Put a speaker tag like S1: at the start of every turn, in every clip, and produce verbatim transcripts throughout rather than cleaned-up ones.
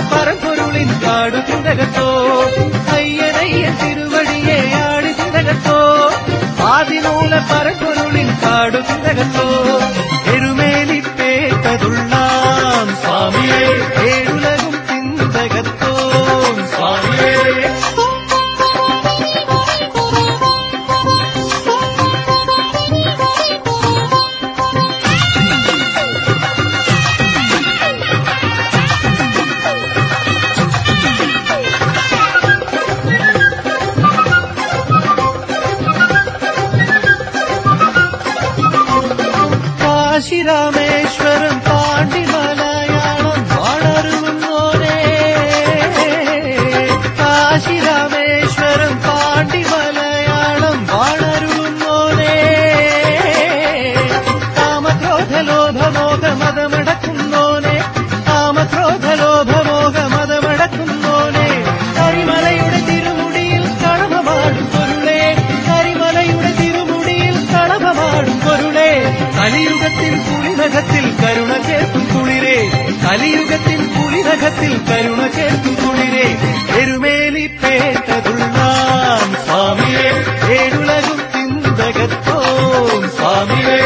S1: பரம்பொருளின் காடு திண்டகத்தோ ஐயனைய திருவடியே ஆடி திண்டகத்தோ ஆதிமூல பரம்பொருளின் காடு திண்டகத்தோ எருமேலி பேட்டதுள்ளாம் சுவாமியே ஏழுலகும் திண்டகத்தோ சுவாமியே ராமேஸ்வரம் பாண்டி மலையாளம் வாழருவோனே காசி ராமேஸ்வரம் பாண்டி மலையாளம் வாழருவோனே காமக்ரோத லோப மோக மதமடക്കുന്നോനെ കാമക്രോധ ലോഭ മോഹ മതമടക്കുന്നോനെ കരിമലയുടെ തിരുമുടിയിൽ കളഭമാടും പൊരുളേ കരിമലയുടെ തിരുമുടിയിൽ കളഭമാടും പൊരുളേ കലിയുഗത്തിൽ പുലിനഖത്തിൽ കരുണ ചേർക്കും കുളിരേ കലിയുഗത്തിൽ പുലിനഖത്തിൽ കരുണ ചേർക്കും കുളിരേ എരുമേലി പേട്ടതുള്ളാം സ്വാമിയേ ഏഴുലകും തിന്തകത്തോം സ്വാമിയേ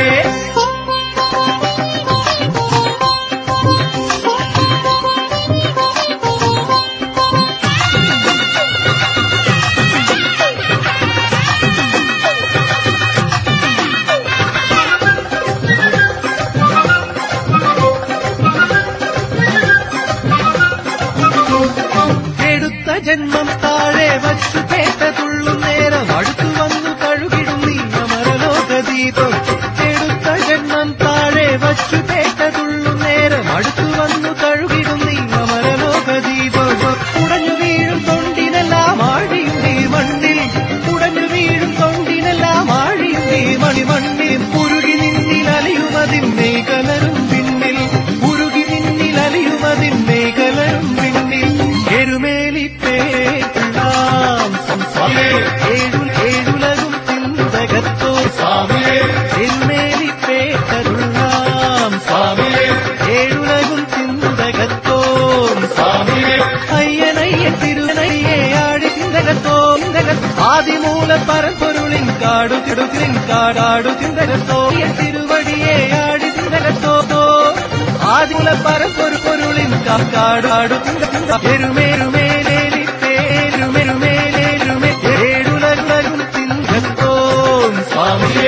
S1: ജന്മം താഴെ വച്ചു കേട്ടതുള്ളും നേരം അടുത്തു വന്നു കഴുകിടും നീ അമരലോകദീപം എടുത്ത ജന്മം താഴെ വച്ചു കേട്ടതുള്ളും നേരം അടുത്തു വന്നു കഴുകിടും നീ അമരലോകദീപം ഉടഞ്ഞു വീഴും തൊണ്ടിനെല്ലാം ആഴിയും നീ മണ്ണിൽ ഉടഞ്ഞു വീഴും തൊണ്ടിനെല്ലാം ആഴിയും നീ മണിമണ്ണിൽ ഉരുകി നിന്നിൽ അലിയുമതിൻ മേഖലരും പിന്നിൽ ഉരുകി നിന്നിൽ അലിയുമതിൻ മേഖലരും പിന്നിൽ എരുമേലി ഏഴുലകും തിന്തകത്തോ സ്വാമിയേ എരുമേലി പേട്ടതുള്ളാം സ്വാമിയേ ഏഴുലകും തിന്തകത്തോ സ്വാമിയേ അയ്യനയ്യ തിരുനയ്യേ ആടി തിന്തകത്തോ ആദിമൂല പരമ്പൊരുളിൻ കാടു തിടുക്കിൻ കാടാടു തിന്തകത്തോ തിരുവടിയെ ആടി തിന്തകത്തോ ആദിമൂല പരമ്പൊരു പൊരുളിൻ കാടാടു തിന്ത എരുമേരുമേലേലി പേരുമെരുമേലേലുമേ ഏഴുലകും തിന്തകത്തോ സ്വാമിയേ